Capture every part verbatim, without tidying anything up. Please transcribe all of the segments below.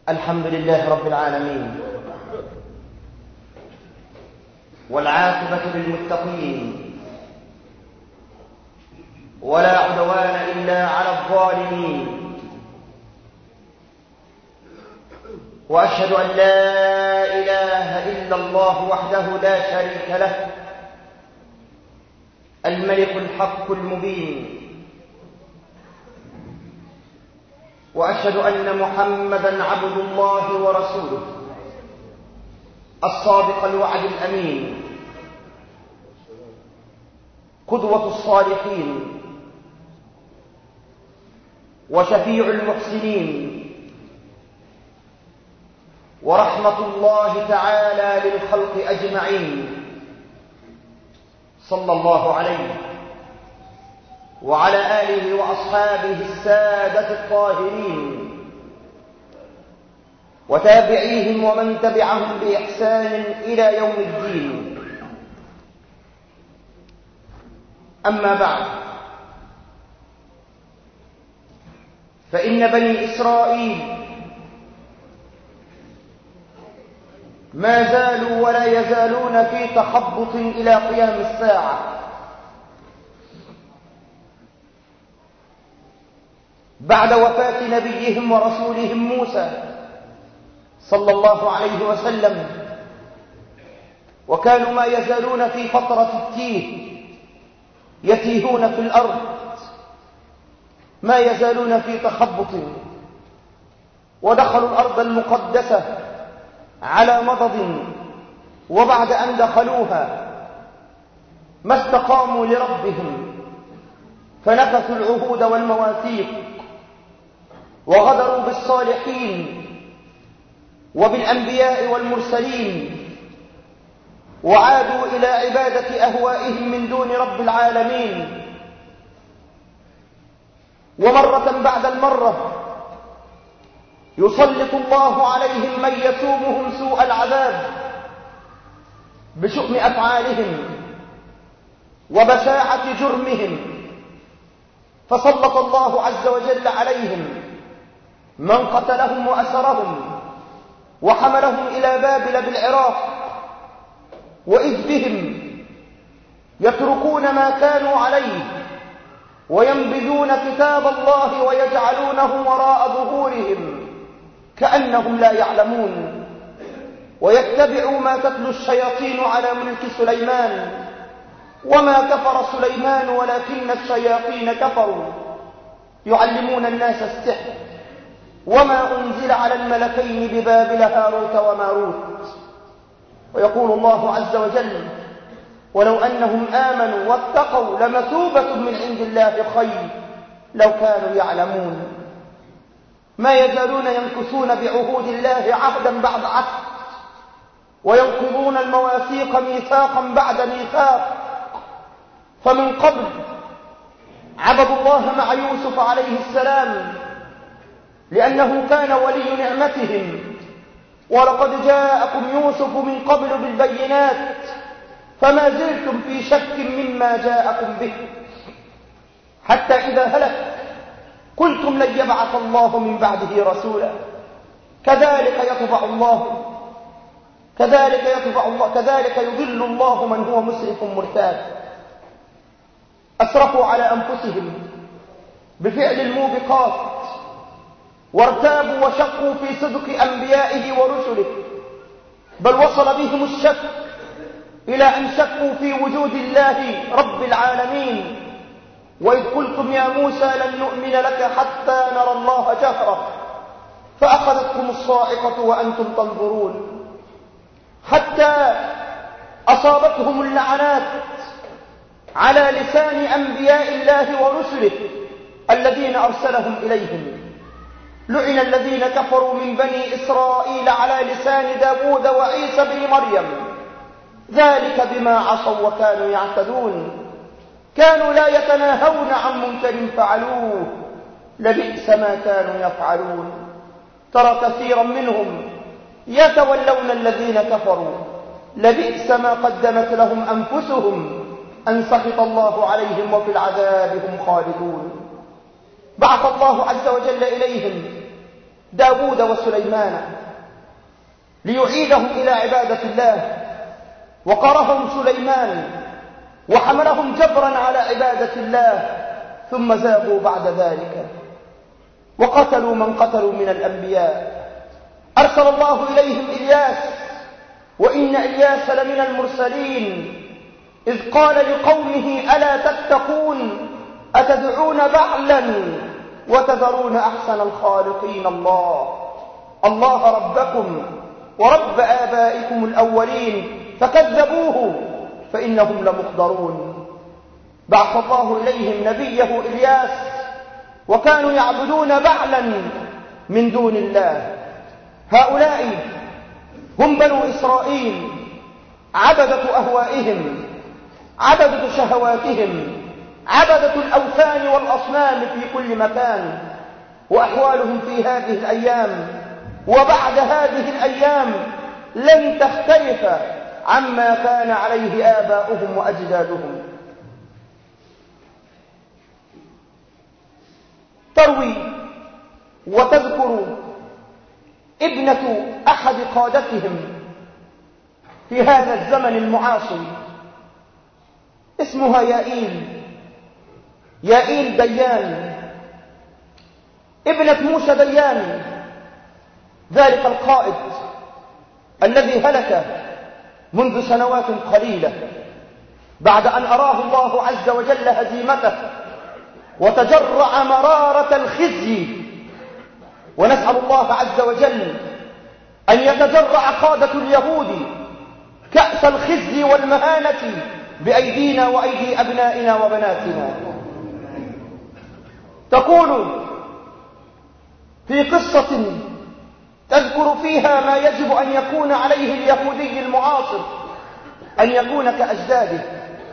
الحمد لله رب العالمين، والعاقبة للمتقين، ولا عدوان إلا على الظالمين. وأشهد أن لا إله إلا الله وحده لا شريك له، الملك الحق المبين. وأشهد أن محمدًا عبد الله ورسوله الصادق الوعد الأمين، قدوة الصالحين وشفيع المحسنين، ورحمة الله تعالى للخلق أجمعين، صلى الله عليه وعلى آله وأصحابه السادة الطاهرين، وتابعيهم ومن تبعهم بإحسان إلى يوم الدين. أما بعد، فإن بني إسرائيل ما زالوا ولا يزالون في تخبط إلى قيام الساعة، بعد وفاة نبيهم ورسولهم موسى صلى الله عليه وسلم، وكانوا ما يزالون في فترة التيه، يتيهون في الأرض، ما يزالون في تخبط. ودخلوا الأرض المقدسة على مضض، وبعد أن دخلوها ما استقاموا لربهم، فنكثوا العهود والمواثيق، وغدروا بالصالحين وبالأنبياء والمرسلين، وعادوا إلى عبادة أهوائهم من دون رب العالمين. ومرة بعد المرة يسلط الله عليهم من يسومهم سوء العذاب بشؤم أفعالهم وبشاعة جرمهم، فسلط الله عز وجل عليهم من قتلهم وأسرهم وحملهم إلى بابل بالعراق، وإذ بهم يتركون ما كانوا عليه وينبذون كتاب الله ويجعلونه وراء ظهورهم كأنهم لا يعلمون، ويتبعوا ما تتلو الشياطين على ملك سليمان، وما كفر سليمان ولكن الشياطين كفروا يعلمون الناس السحر، وما أنزل على الملكين ببابل هاروت وماروت. ويقول الله عز وجل: ولو أنهم آمنوا واتقوا لمثوبة من عند الله خير لو كانوا يعلمون. ما يزالون ينكثون بعهود الله عهدا بعد عهد، وينقضون المواثيق ميثاقا بعد ميثاق. فمن قبل عبدوا الله مع يوسف عليه السلام لأنه كان ولي نعمتهم، ولقد جاءكم يوسف من قبل بالبينات فما زلتم في شك مما جاءكم به، حتى إذا هلك قلتم لن يبعث الله من بعده رسولا. كذلك يطبع الله كذلك يطبع الله كذلك يضل الله من هو مسرف مرتاب. أسرفوا على أنفسهم بفعل الموبقات، وارتابوا وشقوا في صدق أنبيائه ورسله، بل وصل بهم الشك إلى أن شكوا في وجود الله رب العالمين. وإذ قلتم يا موسى لن نؤمن لك حتى نرى الله جهرة، فأخذتكم الصاعقة وأنتم تنظرون، حتى أصابتهم اللعنات على لسان أنبياء الله ورسله الذين أرسلهم إليهم. لعن الذين كفروا من بني إسرائيل على لسان داود وعيسى بن مريم، ذلك بما عصوا وكانوا يعتدون، كانوا لا يتناهون عن منكر فعلوه، لبئس ما كانوا يفعلون. ترى كثيرا منهم يتولون الذين كفروا، لبئس ما قدمت لهم أنفسهم أن سخط الله عليهم وفي العذاب هم خالدون. بعث الله عز وجل إليهم داود وسليمان ليعيدهم إلى عبادة الله، وقرهم سليمان وحملهم جبرا على عبادة الله، ثم زاغوا بعد ذلك وقتلوا من قتلوا من الأنبياء. أرسل الله إليهم إلياس، وإن إلياس لمن المرسلين، إذ قال لقومه ألا تتقون أتدعون بعلا وتذرون أحسن الخالقين الله الله ربكم ورب آبائكم الأولين فكذبوه فإنهم لمحضرون. بعث الله إليهم نبيه إلياس، وكانوا يعبدون بعلا من دون الله. هؤلاء هم بنو إسرائيل، عبدة أهوائهم، عبدة شهواتهم، عبدة الأوثان والأصنام في كل مكان. وأحوالهم في هذه الأيام وبعد هذه الأيام لن تختلف عما كان عليه آباؤهم وأجدادهم. تروي وتذكر ابنة أحد قادتهم في هذا الزمن المعاصر، اسمها يائيل يائيل ديان، ابنة موسى ديان، ذلك القائد الذي هلك منذ سنوات قليلة بعد أن أراه الله عز وجل هزيمته وتجرع مرارة الخزي. ونسأل الله عز وجل أن يتجرع قادة اليهود كأس الخزي والمهانة بأيدينا وأيدي أبنائنا وبناتنا. تقول في قصة تذكر فيها ما يجب أن يكون عليه اليهودي المعاصر، أن يكون كأجداده.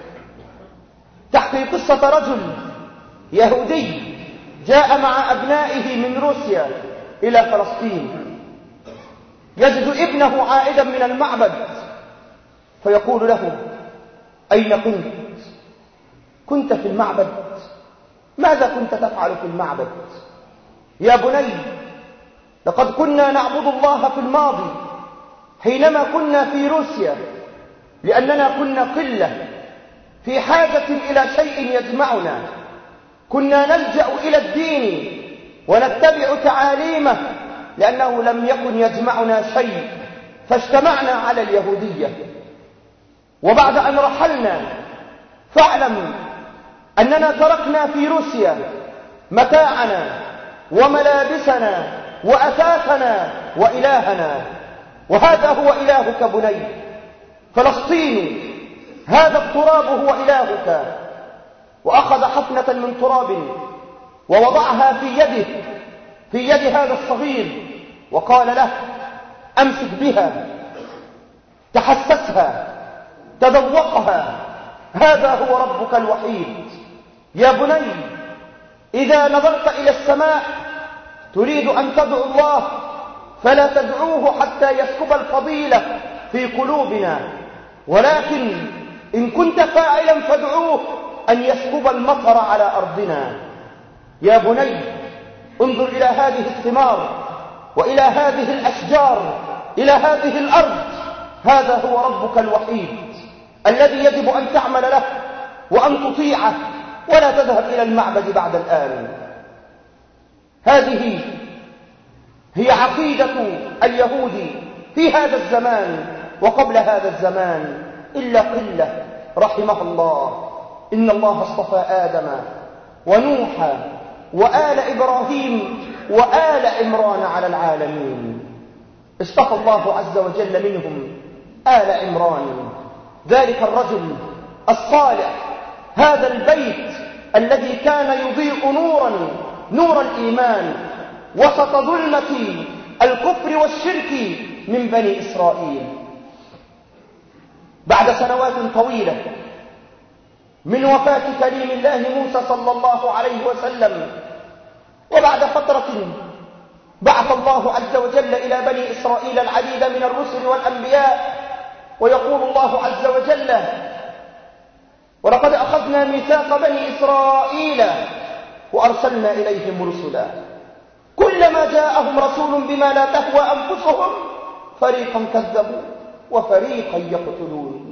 تحكي قصة رجل يهودي جاء مع أبنائه من روسيا إلى فلسطين، يجد ابنه عائدا من المعبد فيقول له: أين كنت؟ كنت في المعبد؟ ماذا كنت تفعل في المعبد؟ يا بني، لقد كنا نعبد الله في الماضي حينما كنا في روسيا، لأننا كنا قلة في حاجة إلى شيء يجمعنا، كنا نلجأ إلى الدين ونتبع تعاليمه لأنه لم يكن يجمعنا شيء، فاجتمعنا على اليهودية. وبعد أن رحلنا فاعلم أننا تركنا في روسيا متاعنا وملابسنا وأثاثنا وإلهنا، وهذا هو إلهك بني. فلسطين هذا التراب هو إلهك. وأخذ حفنة من تراب ووضعها في يده في يد هذا الصغير وقال له: أمسك بها، تحسسها، تذوقها، هذا هو ربك الوحيد. يا بني، إذا نظرت إلى السماء تريد أن تدعو الله فلا تدعوه حتى يسكب الفضيلة في قلوبنا، ولكن إن كنت فاعلا فادعوه أن يسكب المطر على أرضنا. يا بني، انظر إلى هذه الثمار وإلى هذه الأشجار، إلى هذه الأرض، هذا هو ربك الوحيد الذي يجب أن تعمل له وأن تطيعه ولا تذهب إلى المعبد بعد الآن. هذه هي عقيدة اليهود في هذا الزمان وقبل هذا الزمان، إلا قلة رحمها الله. إن الله اصطفى آدم ونوحا وآل إبراهيم وآل عمران على العالمين. اصطفى الله عز وجل منهم آل عمران، ذلك الرجل الصالح، هذا البيت الذي كان يضيء نورا نور الإيمان وسط ظلمة الكفر والشرك من بني إسرائيل. بعد سنوات طويلة من وفاة كليم الله موسى صلى الله عليه وسلم، وبعد فترة بعث الله عز وجل إلى بني إسرائيل العديد من الرسل والأنبياء، ويقول الله عز وجل: ولقد أخذنا ميثاق بني إسرائيل وأرسلنا إليهم رسلا. كل كلما جاءهم رسول بما لا تهوى أنفسهم فريقا كذبوا وفريقا يقتلون.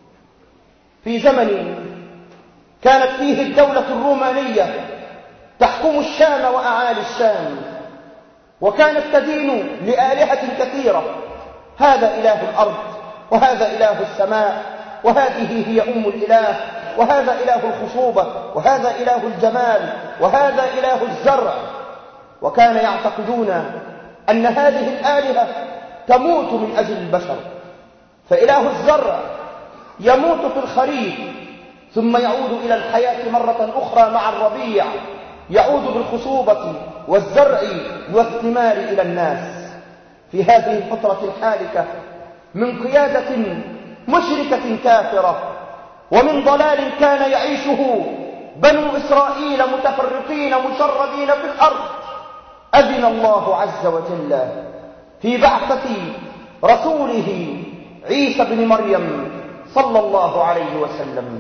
في زمن كانت فيه الدولة الرومانية تحكم الشام وأعالي الشام، وكانت تدين لآلهة كثيرة، هذا إله الأرض وهذا إله السماء وهذه هي أم الإله، وهذا إله الخصوبة وهذا إله الجمال وهذا إله الزرع. وكان يعتقدون أن هذه الآلهة تموت من أجل البشر، فإله الزرع يموت في الخريف ثم يعود إلى الحياة مرة أخرى مع الربيع، يعود بالخصوبة والزرع والثمار إلى الناس. في هذه الفترة الحالكة من قيادة مشركة كافرة ومن ضلال كان يعيشه بنو إسرائيل متفرقين مشردين في الأرض، أذن الله عز وجل في بعثة رسوله عيسى بن مريم صلى الله عليه وسلم.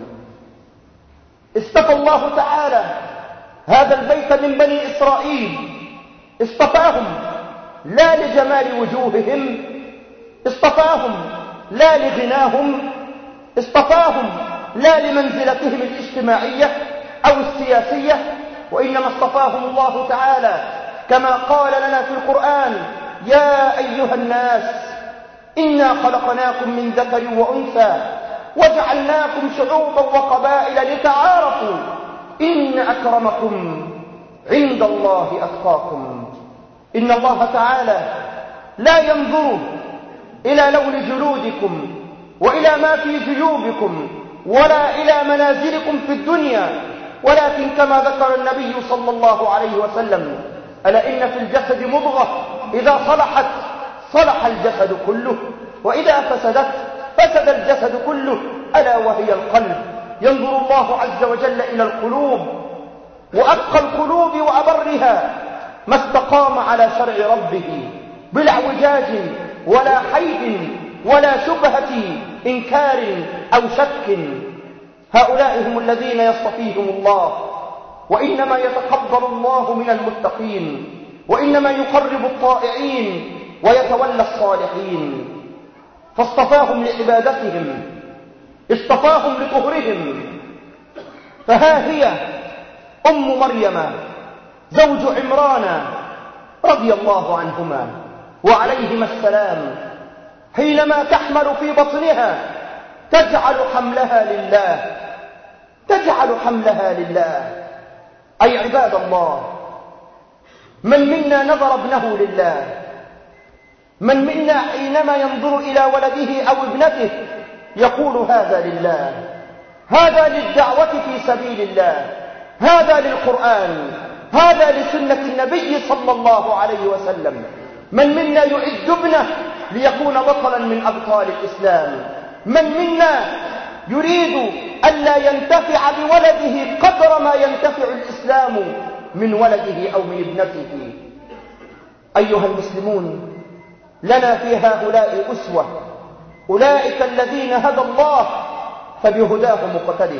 اصطفى الله تعالى هذا البيت من بني إسرائيل، اصطفاهم لا لجمال وجوههم، اصطفاهم لا لغناهم، اصطفاهم لا لمنزلتهم الاجتماعية أو السياسية، وإنما اصطفاهم الله تعالى كما قال لنا في القرآن: يا أيها الناس إنا خلقناكم من ذكر وأنثى وجعلناكم شعوبا وقبائل لتعارفوا إن أكرمكم عند الله أتقاكم. إن الله تعالى لا ينظر إلى لون جلودكم وإلى ما في جيوبكم ولا إلى منازلكم في الدنيا، ولكن كما ذكر النبي صلى الله عليه وسلم: ألا إن في الجسد مضغة إذا صلحت صلح الجسد كله وإذا فسدت فسد الجسد كله ألا وهي القلب. ينظر الله عز وجل إلى القلوب، وأتقى القلوب وأبرها ما استقام على شرع ربه بلا اعوجاج ولا حيد ولا شبهة إنكار أو شك. هؤلاء هم الذين يصطفيهم الله، وإنما يتقبل الله من المتقين، وإنما يقرب الطائعين ويتولى الصالحين. فاصطفاهم لعبادتهم، اصطفاهم لطهرهم. فها هي أم مريم زوج عمران رضي الله عنهما وعليهما السلام، حينما تحمل في بطنها تجعل حملها لله، تجعل حملها لله. أي عباد الله، من منا نظر ابنه لله؟ من منا حينما ينظر إلى ولده أو ابنته يقول هذا لله، هذا للدعوة في سبيل الله، هذا للقرآن، هذا لسنة النبي صلى الله عليه وسلم؟ من منا يعد ابنه ليكون بطلا من أبطال الإسلام؟ من منا يريد ألا ينتفع بولده قدر ما ينتفع الإسلام من ولده أو من ابنته؟ أيها المسلمون، لنا في هؤلاء أسوة، أولئك الذين هدى الله فبهداه مقتده.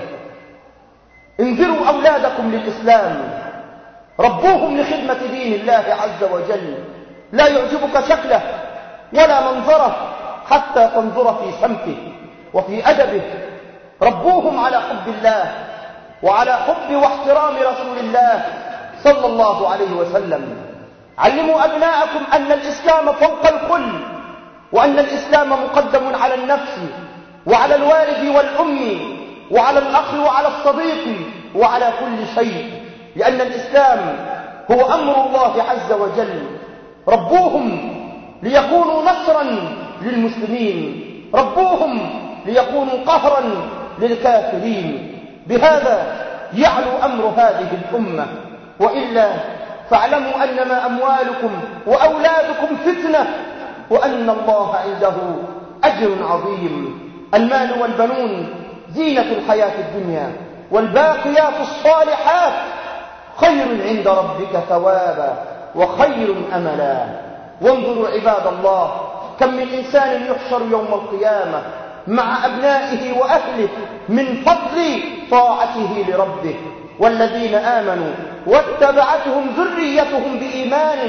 انذروا أولادكم للإسلام، ربوهم لخدمة دين الله عز وجل. لا يعجبك شكله ولا منظره حتى تنظر في سمته وفي أدبه. ربوهم على حب الله وعلى حب واحترام رسول الله صلى الله عليه وسلم. علموا أبناءكم أن الإسلام فوق الكل، وأن الإسلام مقدم على النفس وعلى الوالد والأم وعلى الأخ وعلى الصديق وعلى كل شيء، لأن الإسلام هو أمر الله عز وجل. ربوهم ليكونوا نصرا للمسلمين، ربوهم ليكونوا قهرا للكافرين. بهذا يعلو أمر هذه الأمة، وإلا فاعلموا أنما أموالكم وأولادكم فتنة، وأن الله عنده أجر عظيم. المال والبنون زينة الحياة الدنيا، والباقيات الصالحات خير عند ربك ثوابا وخير أملا. وانظروا عباد الله، كم من إنسان يحشر يوم القيامة مع أبنائه وأهله من فضل طاعته لربه. والذين آمنوا واتبعتهم ذريتهم بإيمان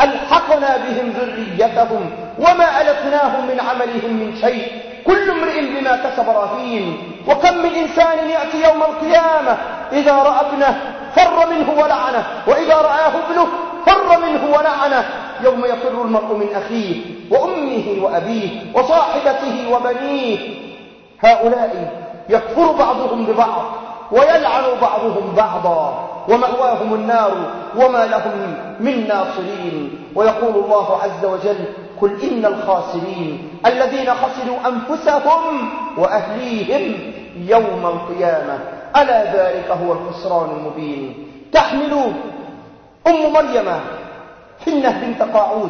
ألحقنا بهم ذريتهم وما ألتناهم من عملهم من شيء كل امرئ بما كسب رهين. وكم من إنسان يأتي يوم القيامة إذا رأى ابنه فر منه ولعنه، وإذا رآه ابنه فر منه ولعنه. يوم يفر المرء من أخيه وأمه وأبيه وصاحبته وبنيه. هؤلاء يكفر بعضهم ببعض ويلعن بعضهم بعضا ومأواهم النار وما لهم من ناصرين. ويقول الله عز وجل: قل إن الخاسرين الذين خسروا أنفسهم وأهليهم يوم القيامة ألا ذلك هو الخسران المبين. تحمل أم مريم حنة بنت قاعود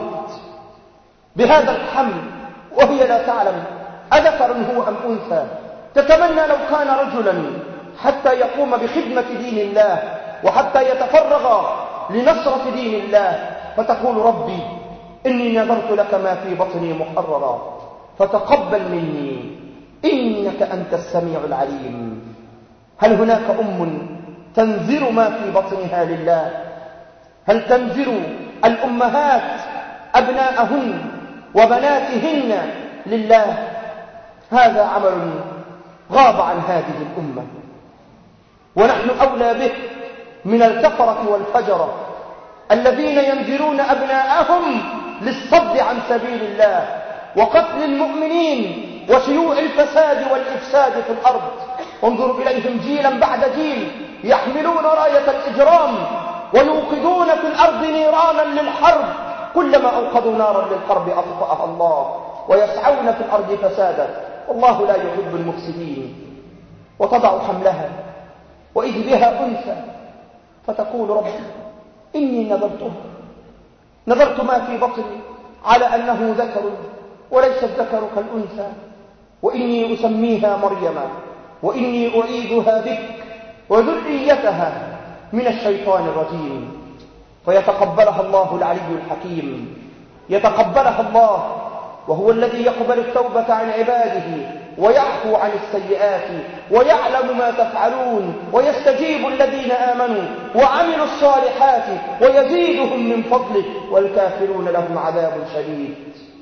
بهذا الحمل وهي لا تعلم أذكر هو أم أنثى، تتمنى لو كان رجلا حتى يقوم بخدمة دين الله وحتى يتفرغ لنصرة دين الله، فتقول: ربي إني نذرت لك ما في بطني محررا فتقبل مني إنك أنت السميع العليم. هل هناك أم تنذر ما في بطنها لله؟ هل تنذر الأمهات أبناءهن وبناتهن لله؟ هذا عمل غاب عن هذه الأمة، ونحن أولى به من الكفرة والفجرة الذين ينذرون أبناءهم للصد عن سبيل الله وقتل المؤمنين وشيوع الفساد والإفساد في الأرض. انظروا إليهم جيلا بعد جيل يحملون راية الإجرام ويوقدون في الأرض نيرانا للحرب، كلما أوقدوا نارا للحرب أطفأها الله، ويسعون في الأرض فسادا والله لا يحب المفسدين. وتضع حملها وإذ بها أنثى فتقول: رب إني نذرتها نذرت ما في بطني على أنه ذكر وليس الذكر كالأنثى، وإني أسميها مريم وإني أعيدها بك وذريتها من الشيطان الرجيم. فيتقبلها الله العلي الحكيم، يتقبلها الله وهو الذي يقبل التوبة عن عباده ويعفو عن السيئات ويعلم ما تفعلون ويستجيب الذين آمنوا وعملوا الصالحات ويزيدهم من فضله والكافرون لهم عذاب شديد.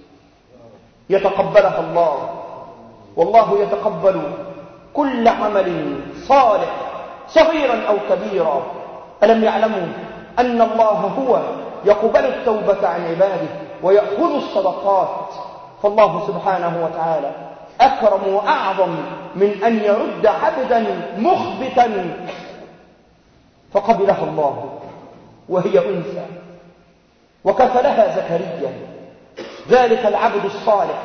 يتقبلها الله، والله يتقبل كل عمل صالح صغيرا أو كبيرا. ألم يعلموا أن الله هو يقبل التوبة عن عباده ويأخذ الصدقات؟ فالله سبحانه وتعالى أكرم وأعظم من أن يرد عبدا مخبتا فقبلها الله وهي أنثى وكفلها زكريا ذلك العبد الصالح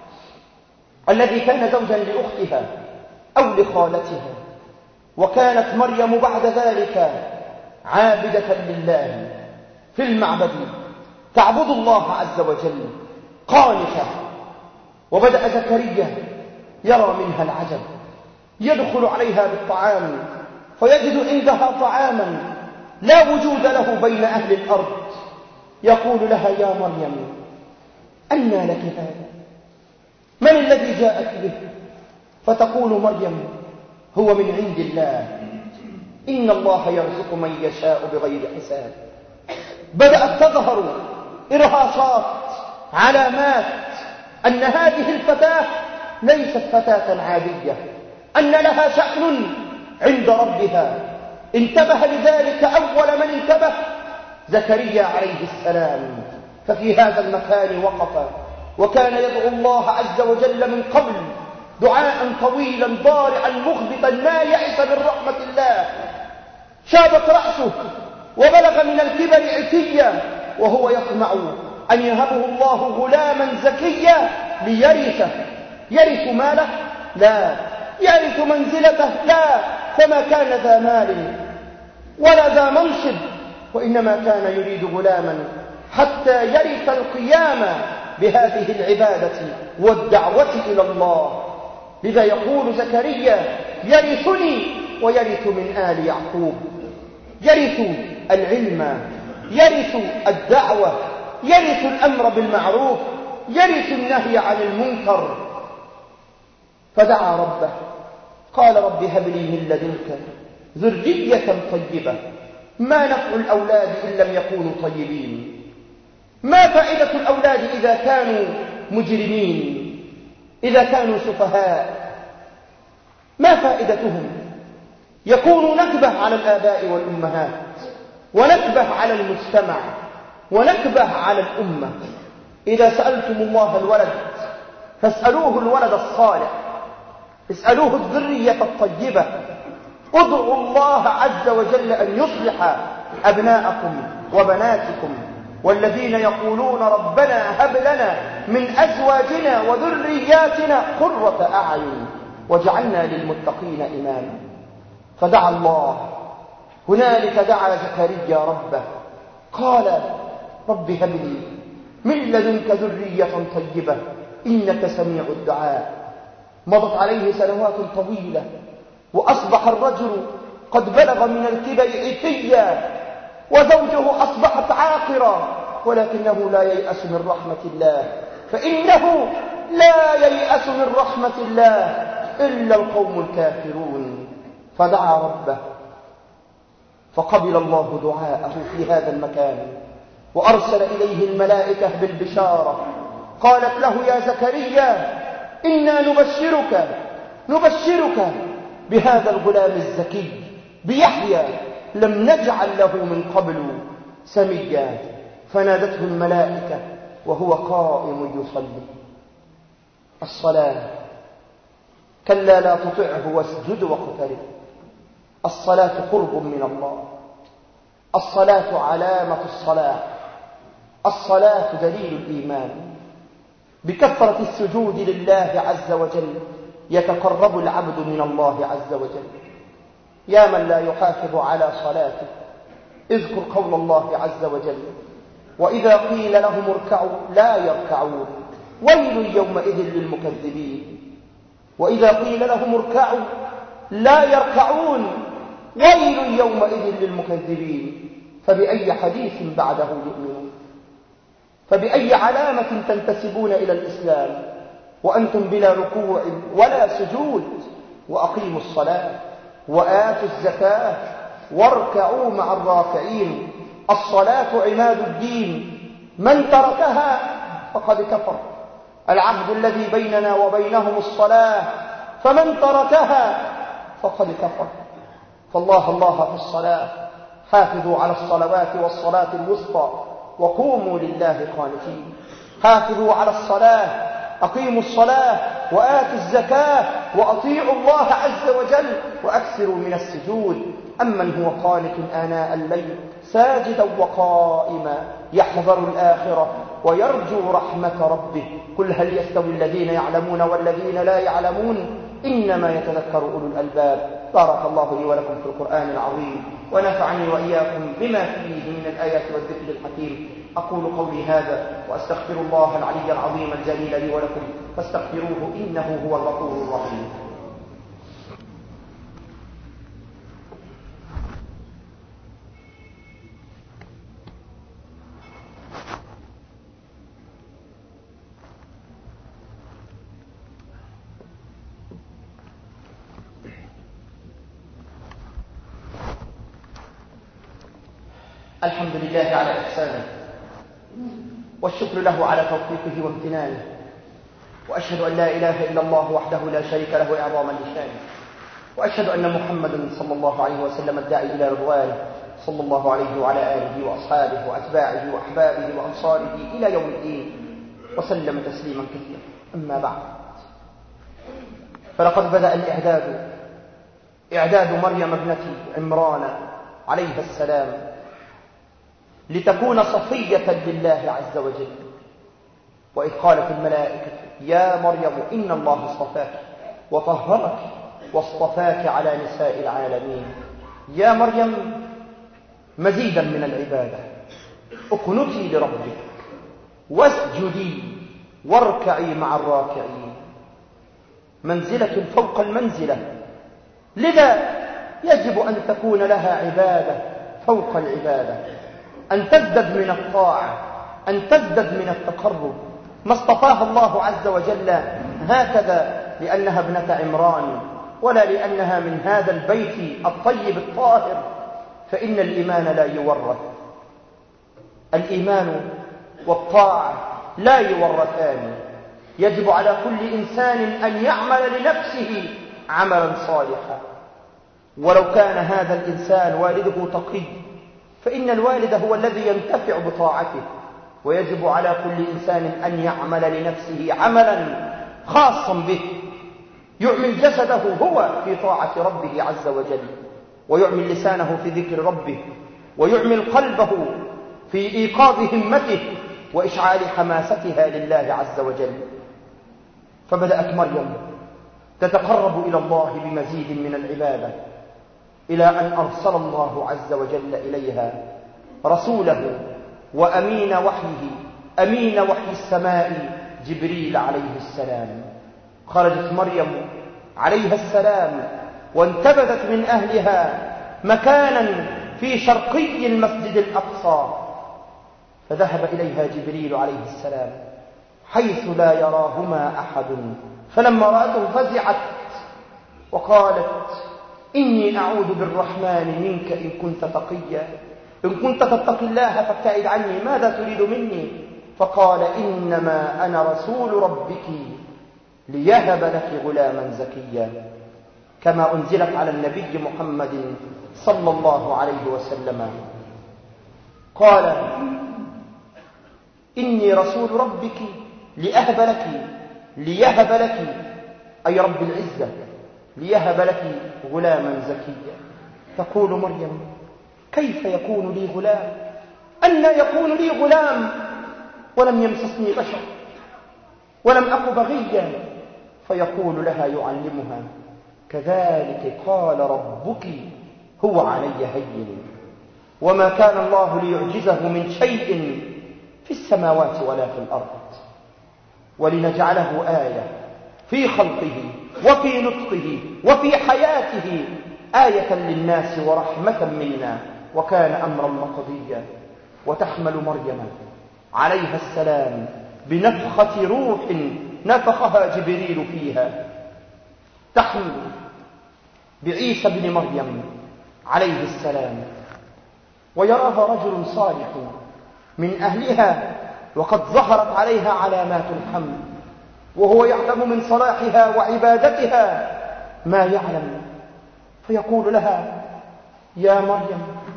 الذي كان زوجا لأختها أو لخالتها. وكانت مريم بعد ذلك عابدة لله في المعبد تعبد الله عز وجل قانتة. وبدأ زكريا يرى منها العجب، يدخل عليها بالطعام فيجد عندها طعاما لا وجود له بين أهل الأرض. يقول لها: يا مريم أنى لك هذا؟ من الذي جاءك به؟ فتقول مريم: هو من عند الله، إن الله يرزق من يشاء بغير حساب. بدأت تظهر إرهاصات، علامات أن هذه الفتاة ليست فتاة عادية، أن لها شأن عند ربها. انتبه لذلك أول من انتبه زكريا عليه السلام، ففي هذا المكان وقف وكان يدعو الله عز وجل من قبل دعاء طويلا ضارعا مخبطا ما يئس من رحمة الله. شابت رأسه وبلغ من الكبر عتيا وهو يطمع أن يهبه الله غلاما زكيا ليرثه. يرث ماله؟ لا. يرث منزلته؟ لا. فما كان ذا مال ولا ذا منصب، وإنما كان يريد غلاما حتى يرث القيامة بهذه العبادة والدعوة إلى الله. لذا يقول زكريا: يرثني ويرث من آل يعقوب. يرث العلم، يرث الدعوة، يرث الأمر بالمعروف، يرث النهي عن المنكر. فدعا ربه قال: رب هب لي من لدنك ذرية طيبة، ما نفع الأولاد إن لم يكونوا طيبين. ما فائدة الأولاد إذا كانوا مجرمين، إذا كانوا سفهاء؟ ما فائدتهم؟ يكون نكبة على الآباء والأمهات، ونكبة على المجتمع، ونكبة على الأمة. إذا سألتم الله الولد فاسألوه الولد الصالح، اسألوه الذرية الطيبة. ادعوا الله عز وجل أن يصلح أبناءكم وبناتكم، والذين يقولون ربنا هب لنا من أزواجنا وذرياتنا قرة أعين واجعلنا للمتقين إماما. فدعا الله، هنالك دعا زكريا ربه قال رب هب لي من لدنك ذرية طيبة إنك سميع الدعاء. مضت عليه سنوات طويلة وأصبح الرجل قد بلغ من الكبر عتيا، وزوجه أصبحت عاقرة، ولكنه لا ييأس من رحمة الله، فإنه لا ييأس من رحمة الله إلا القوم الكافرون. فدعا ربه فقبل الله دعاءه في هذا المكان، وأرسل إليه الملائكة بالبشارة. قالت له يا زكريا إنا نبشرك نبشرك بهذا الغلام الزكي بيحيى لم نجعل له من قبل سميا. فنادته الملائكة وهو قائم يصلي. الصلاة كلا لا تطعه واسجد واقترب. الصلاة قرب من الله، الصلاة علامة الصلاة، الصلاة دليل الإيمان. بكثرة السجود لله عز وجل يتقرب العبد من الله عز وجل. يا من لا يحافظ على صلاته اذكر قول الله عز وجل وإذا قيل لهم اركعوا لا يركعون ويل يومئذ للمكذبين. وإذا قيل لهم اركعوا لا يركعون ويل يومئذ للمكذبين. فبأي حديث بعده يؤمنون؟ فبأي علامة تنتسبون إلى الإسلام وأنتم بلا ركوع ولا سجود؟ وأقيموا الصلاة وآتوا الزكاة واركعوا مع الراكعين. الصلاة عماد الدين، من تركها فقد كفر. العهد الذي بيننا وبينهم الصلاة، فمن تركها فقد كفر. فالله الله في الصلاة. حافظوا على الصلوات والصلاة الوسطى وقوموا لله قانتين. حافظوا على الصلاة، أقيموا الصلاة وآتوا الزكاة وأطيعوا الله عز وجل وأكثروا من السجود. أمن هو قانت آناء الليل ساجدا وقائما يحذر الآخرة ويرجو رحمة ربه قل هل يستوي الذين يعلمون والذين لا يعلمون إنما يتذكر أولو الألباب. بارك الله لي ولكم في القرآن العظيم ونفعني وإياكم بما فيه من الآيات والذكر الحكيم. أقول قولي هذا وأستغفر الله العلي العظيم الجليل لي ولكم فاستغفروه إنه هو الغفور الرحيم. الحمد لله على إحسانه والشكر له على توفيقه وامتنانه، وأشهد أن لا إله إلا الله وحده لا شريك له إعظاما لشانه، وأشهد أن محمدا صلى الله عليه وسلم الداعي إلى رضوانه صلى الله عليه وعلى آله وأصحابه وأتباعه وأحبابه وأنصاره إلى يوم الدين وسلم تسليما كثيرا. أما بعد، فلقد بدأ الإعداد إعداد مريم ابنة عمران عليها السلام لتكون صفية لله عز وجل. وإذ قالت الملائكة يا مريم إن الله اصطفاك وطهرك واصطفاك على نساء العالمين. يا مريم مزيدا من العبادة، اقنتي لربك واسجدي واركعي مع الراكعين. منزلة فوق المنزلة، لذا يجب أن تكون لها عبادة فوق العبادة، أن تزدد من الطاعة، أن تزدد من التقرب. ما اصطفاها الله عز وجل هكذا لأنها ابنة عمران ولا لأنها من هذا البيت الطيب الطاهر، فإن الإيمان لا يورث. الإيمان والطاعة لا يورثان. يجب على كل إنسان أن يعمل لنفسه عملا صالحا، ولو كان هذا الإنسان والده تقي فإن الوالد هو الذي ينتفع بطاعته، ويجب على كل إنسان أن يعمل لنفسه عملا خاصا به، يعمل جسده هو في طاعة ربه عز وجل، ويعمل لسانه في ذكر ربه، ويعمل قلبه في إيقاظ همته وإشعال حماستها لله عز وجل. فبدأت مريم تتقرب إلى الله بمزيد من العبادة، إلى أن أرسل الله عز وجل إليها رسوله وأمين وحيه، أمين وحي السماء جبريل عليه السلام. خرجت مريم عليها السلام وانتبذت من أهلها مكانا في شرقي المسجد الأقصى، فذهب إليها جبريل عليه السلام حيث لا يراهما أحد، فلما رأته فزعت وقالت: إني أعوذ بالرحمن منك إن كنت تقيا، إن كنت تتقي الله فابتعد عني، ماذا تريد مني؟ فقال: إنما أنا رسول ربك ليهب لك غلاما زكيا، كما أنزلت على النبي محمد صلى الله عليه وسلم. قال: إني رسول ربك لأهب لك، ليهب لك أي رب العزة، ليهب لك غلاما زكيا. تقول مريم: كيف يكون لي غلام؟ أن يكون لي غلام ولم يمسسني بشر ولم أك بغيا؟ فيقول لها يعلمها: كذلك قال ربك هو علي هين، وما كان الله ليعجزه من شيء في السماوات ولا في الأرض، ولنجعله آية في خلقه وفي نطقه وفي حياته، آية للناس ورحمة منا، وكان أمرا مقضيا. وتحمل مريم عليها السلام بنفخة روح نفخها جبريل فيها، تحمل بعيسى بن مريم عليه السلام، ويراها رجل صالح من أهلها وقد ظهرت عليها علامات الحمل، وهو يعلم من صلاحها وعبادتها ما يعلم، فيقول لها: يا مريم،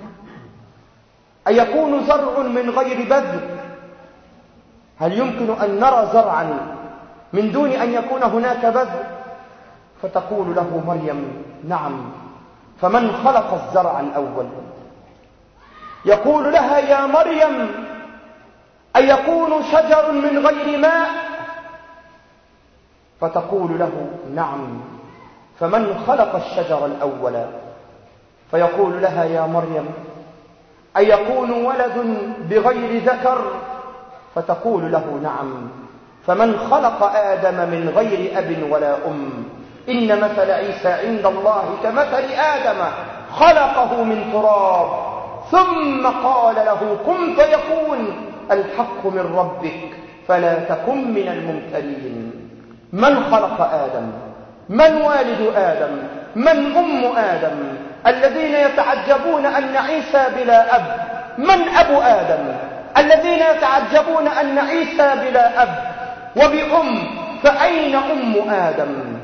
أيكون زرع من غير بذر؟ هل يمكن أن نرى زرعا من دون أن يكون هناك بذر؟ فتقول له مريم: نعم، فمن خلق الزرع الأول؟ يقول لها: يا مريم، أيكون شجر من غير ماء؟ فتقول له: نعم، فمن خلق الشجر الأول؟ فيقول لها: يا مريم، أيكون ولد بغير ذكر؟ فتقول له: نعم، فمن خلق آدم من غير أب ولا أم. إن مثل عيسى عند الله كمثل آدم خلقه من تراب ثم قال له كن فيكون، الحق من ربك فلا تكن من الممترين. من خلق آدم؟ من والد آدم؟ من أم آدم؟ الذين يتعجبون أن عيسى بلا أب. من أبو آدم؟ الذين يتعجبون أن عيسى بلا أب وبأم، فأين أم آدم؟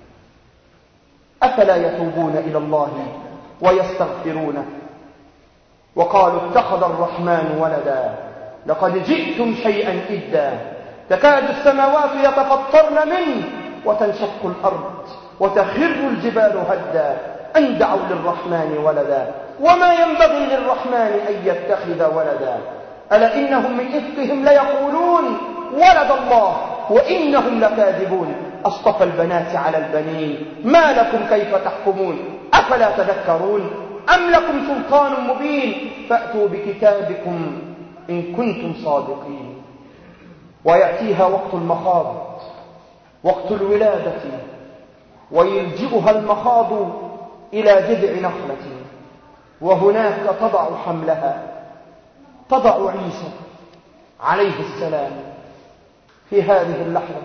أفلا يتوبون إلى الله ويستغفرونه؟ وقالوا اتخذ الرحمن ولدا لقد جئتم شيئا إدا، تكاد السماوات يتفطرن منه وتنشق الأرض وتخر الجبال هدا أن دعوا للرحمن ولدا وما ينبغي للرحمن أن يتخذ ولدا ألا إنهم من إفكهم ليقولون ولد الله وإنهم لكاذبون أصطفى البنات على البنين ما لكم كيف تحكمون أفلا تذكرون أم لكم سلطان مبين فأتوا بكتابكم إن كنتم صادقين. ويأتيها وقت المخاض، وقت الولادة، ويلجئها المخاض إلى جذع نخلة، وهناك تضع حملها، تضع عيسى عليه السلام. في هذه اللحظة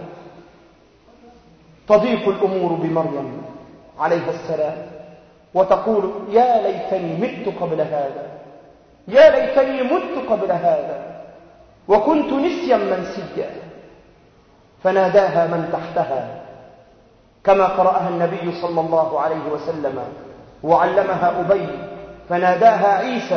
تضيق الأمور بمريم عليه السلام، وتقول يا ليتني مت قبل هذا، يا ليتني مت قبل هذا. وكنت نسيا منسيا فناداها من تحتها كما قرأها النبي صلى الله عليه وسلم وعلمها أبي، فناداها عيسى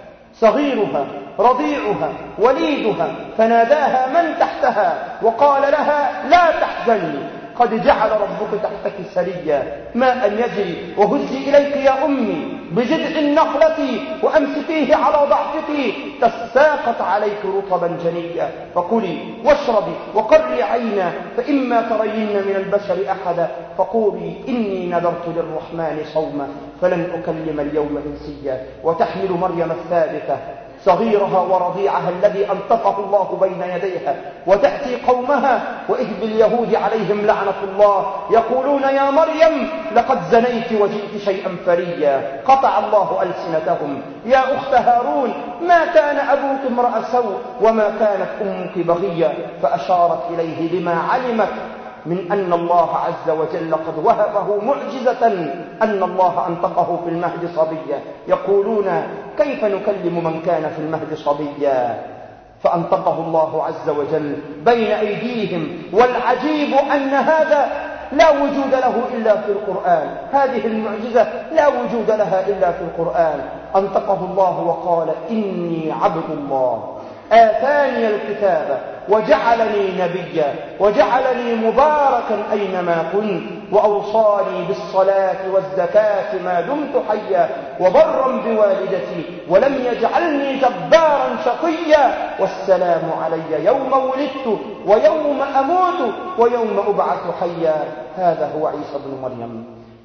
صغيرها رضيعها وليدها، فناداها من تحتها وقال لها لا تحزني قد جعل ربك تحتك سريا ماء يجري وهزي إليك يا أمي بجذع النخلة وأمسكيه على ضعفك تساقط عليك رطبا جنيا فكلي واشربي وقري عينا فإما ترين من البشر أحدا فقولي إني نذرت للرحمن صوما فلن أكلم اليوم إنسيا. وتحمل مريم الثالثة صغيرها ورضيعها الذي أنطقه الله بين يديها وتأتي قومها وإذ باليهود عليهم لعنة الله يقولون يا مريم لقد زنيت وجئت شيئا فريا قطع الله ألسنتهم يا أخت هارون ما كان أبوك امرأ سوء وما كانت أمك بغيا فأشارت إليه لما علمت من أن الله عز وجل قد وهبه معجزة أن الله أنطقه في المهد صبيا. يقولون كيف نكلم من كان في المهد صبيا فأنطقه الله عز وجل بين أيديهم. والعجيب أن هذا لا وجود له إلا في القرآن، هذه المعجزة لا وجود لها إلا في القرآن. أنطقه الله وقال إني عبد الله آتاني الكتاب وجعلني نبيا وجعلني مباركا أينما كنت وأوصاني بالصلاة والزكاة ما دمت حيا وبرا بوالدتي ولم يجعلني جبارا شقيا والسلام علي يوم ولدت ويوم أموت ويوم أبعث حيا. هذا هو عيسى بن مريم،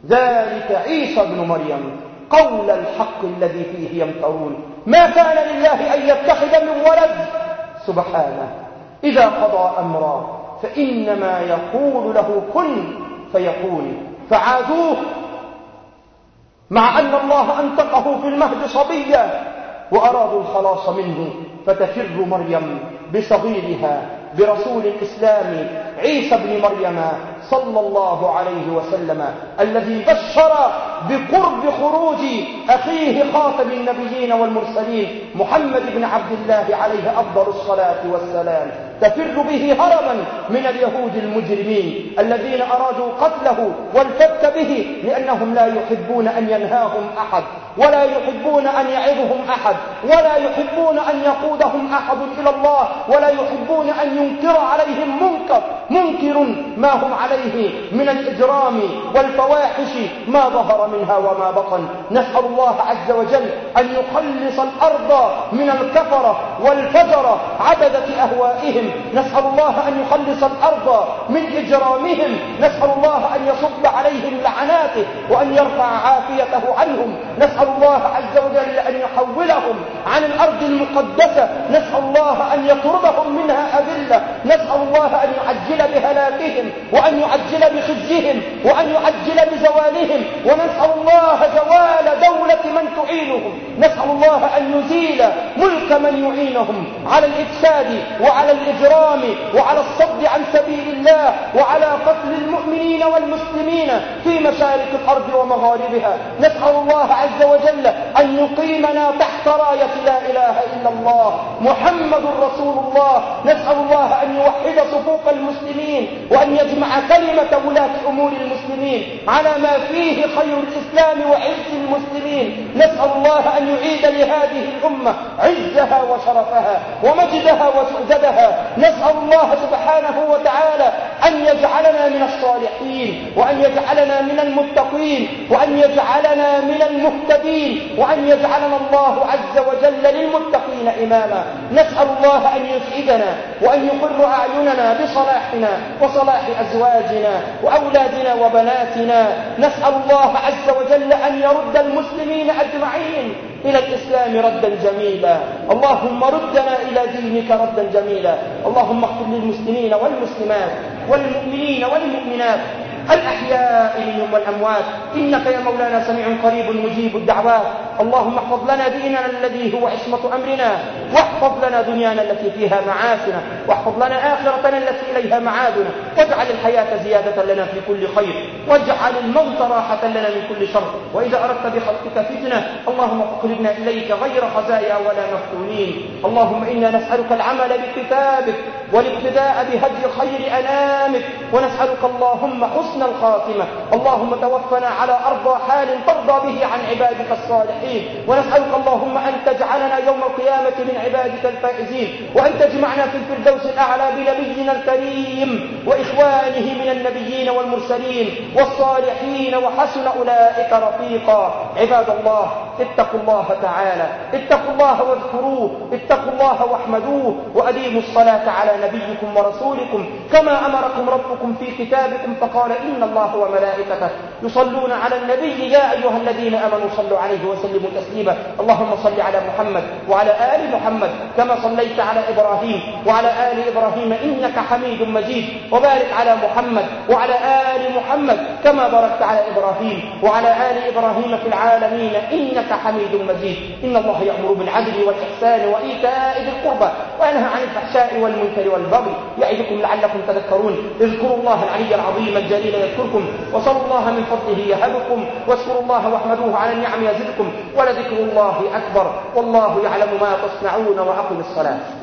ذلك عيسى بن مريم قول الحق الذي فيه يمترون. ما كان لله أن يتخذ من ولد سبحانه، إذا قضى أمرا فإنما يقول له كن فيكون. فعادوه مع أن الله أنطقه في المهد صبيا وأرادوا الخلاص منه، فتفر مريم بصغيرها برسول الإسلام عيسى بن مريم صلى الله عليه وسلم الذي بشر بقرب خروج أخيه خاتم النبيين والمرسلين محمد بن عبد الله عليه أفضل الصلاة والسلام، تفر به هربا من اليهود المجرمين الذين أرادوا قتله والفك به لأنهم لا يحبون أن ينهاهم أحد ولا يحبون أن يعظهم أحد ولا يحبون أن يقودهم أحد إلى الله ولا يحبون أن ينكر عليهم منكر منكر ما هم عليه من الإجرام والفواحش ما ظهر منها وما بطن. نسأل الله عز وجل أن يخلص الأرض من الكفرة والفجرة عبدة أهوائهم، نسأل الله أن يخلص الأرض من إجرامهم، نسأل الله أن يصب عليهم لعناته وأن يرفع عافيته عنهم، نسأل الله عز وجل أن يحولهم عن الأرض المقدسة، نسأل الله أن يطردهم منها أذلة، نسأل الله أن يعجل بهلاكهم وأن يعجل بخزيهم وأن يعجل بزوالهم، ونسأل الله زوال دولة من تعينهم، نسأل الله أن يزيل ملك من يعينهم على الإفساد وعلى الإجرام وعلى الصد عن سبيل الله وعلى قتل المؤمنين والمسلمين في مشارق الأرض ومغاربها. نسأل الله عز وجل أن يقيمنا تحت راية لا إله إلا الله محمد رسول الله، نسأل الله أن يوحد صفوف المسلمين وأن يجمع كلمة ولاة أمور المسلمين على ما فيه خير الإسلام وعز المسلمين، نسأل الله أن يعيد لهذه الأمة عزها وشرفها ومجدها وسؤددها، نسأل الله سبحانه وتعالى أن يجعلنا من الصالحين وأن يجعلنا من المتقين وأن يجعلنا من المهتدين وأن يجعلنا الله عز وجل للمتقين إماما. نسأل الله أن يسعدنا وأن يقر أعيننا بصلاحنا وصلاح أزواجنا وأولادنا وبناتنا، نسأل الله عز وجل أن يرد المسلمين أجمعين إلى الإسلام ردا جميلا. اللهم ردنا إلى دينك ردا جميلا. اللهم اغفر للمسلمين والمسلمات والمؤمنين والمؤمنات الأحياء منهم والأموات، إنك يا مولانا سميع قريب مجيب الدعوات. اللهم احفظ لنا ديننا الذي هو عصمة أمرنا، واحفظ لنا دنيانا التي فيها معاشنا، واحفظ لنا آخرتنا التي إليها معادنا، واجعل الحياة زيادة لنا في كل خير، واجعل الموت راحة لنا من كل شر. وإذا أردت بخلقك فتنة اللهم اقلبنا إليك غير خزايا ولا مفتونين. اللهم إنا نسألك العمل بكتابك والاقتداء بهدي خير أنامك، ونسألك اللهم حسن الخاتمة. اللهم توفنا على أرضى حال ترضى به عن عبادك الصالحين، ونسألك اللهم أن تجعلنا يوم القيامة من عبادك الفائزين، وأن تجمعنا في الفردوس الأعلى بنبينا الكريم وإخوانه من النبيين والمرسلين والصالحين، وحسن أولئك رفيقا. عباد الله، اتقوا الله تعالى، اتقوا الله واذكروه، اتقوا الله واحمدوه، وأديموا الصلاة على نبيكم ورسولكم كما أمركم ربكم في كتابكم، فقال إن الله وملائكته يصلون على النبي يا أيها الذين آمنوا صلوا عليه وسلموا تسليما. اللهم صل على محمد وعلى آل محمد كما صليت على إبراهيم وعلى آل إبراهيم إنك حميد مجيد، وبارك على محمد وعلى آل محمد كما باركت على إبراهيم وعلى آل إبراهيم في العالمين إنك حميد مجيد. إن الله يأمر بالعدل والإحسان وإيتاء ذي القربى وينهى عن الفحشاء والمنكر والبغي يعظكم لعلكم تذكرون. اذكروا الله العلي العظيم الجليل يذكركم، وصلوا الله من فضله يهبكم، واشكروا الله واحمدوه على النعم يزدكم، ولذكر الله أكبر، والله يعلم ما تصنعون. وأقم الصلاة.